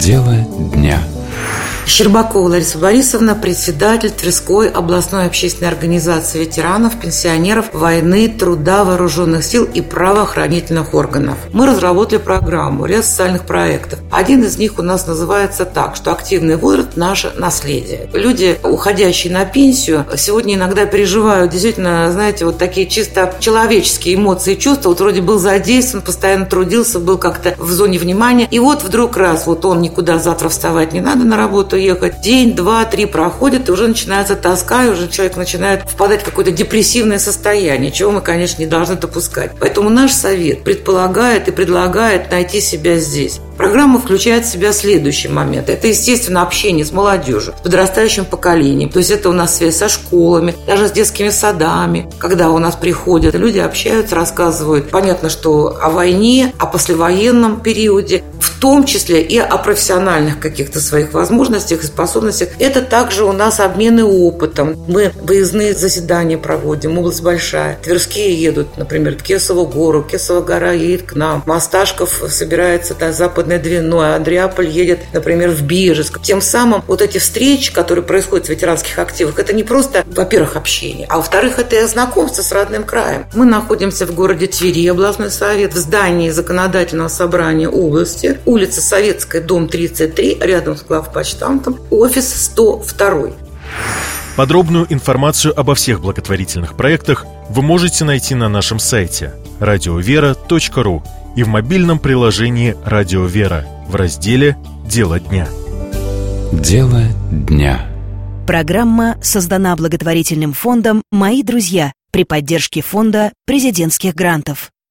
Дело дня. Щербакова Лариса Борисовна, председатель Тверской областной общественной организации ветеранов, пенсионеров войны, труда, вооруженных сил и правоохранительных органов. Мы разработали программу, ряд социальных проектов. Один из них у нас называется так, что активный возраст – наше наследие. Люди, уходящие на пенсию, сегодня иногда переживают действительно, знаете, вот такие чисто человеческие эмоции и чувства. Вот вроде был задействован, постоянно трудился, был как-то в зоне внимания. И вот вдруг раз, вот он никуда завтра вставать не надо на работу ехать. День, два, три проходит, и уже начинается тоска, и уже человек начинает впадать в какое-то депрессивное состояние, чего мы, конечно, не должны допускать. Поэтому наш совет предполагает и предлагает найти себя здесь. Программа включает в себя следующий момент. Это, естественно, общение с молодежью, с подрастающим поколением. То есть это у нас связь со школами, даже с детскими садами. Когда у нас приходят, люди общаются, рассказывают. Понятно, что о войне, о послевоенном периоде, в том числе и о профессиональных каких-то своих возможностях и способностях. Это также у нас обмены опытом. Мы выездные заседания проводим, область большая. Тверские едут, например, в Кесову гору, Кесова гора едет к нам. Мосташков собирается на Западное Двино, а Андреаполь едет, например, в Бежецк. Тем самым вот эти встречи, которые происходят в ветеранских активах, это не просто, во-первых, общение, а во-вторых, это и знакомство с родным краем. Мы находимся в городе Твери, областной совет, в здании законодательного собрания области, улица Советская, дом 33, рядом с главпочтамтом, офис 102. Подробную информацию обо всех благотворительных проектах вы можете найти на нашем сайте radiovera.ru и в мобильном приложении «Радио Вера» в разделе «Дело дня». Дело дня. Программа создана благотворительным фондом «Мои друзья» при поддержке фонда президентских грантов.